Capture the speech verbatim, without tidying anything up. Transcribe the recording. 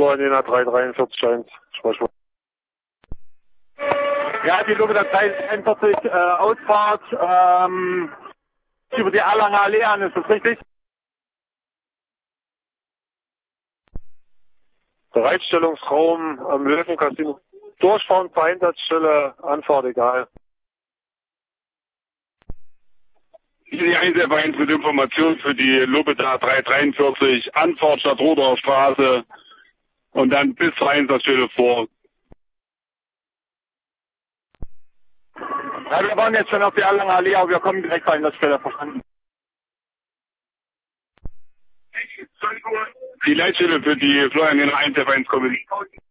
Florian drei drei vier eins. Sprechwort. Ja, die Lupe der drei einundvierzig, äh, Ausfahrt, ähm, über die Erlanger Allee an, ist das richtig? Bereitstellungsraum am Löwencasino. Durchfahren zur Einsatzstelle, Anfahrt egal. Hier die eins eins mit Informationen für die Lobeda drei dreiundvierzig, Anfahrt Stadt Roder Straße und dann bis zur Einsatzstelle vor. Ja, wir waren jetzt schon auf die Erlanger Allee, aber wir kommen direkt zur Einsatzstelle, verstanden. Die Leitstelle für die Florian eins eins kommen.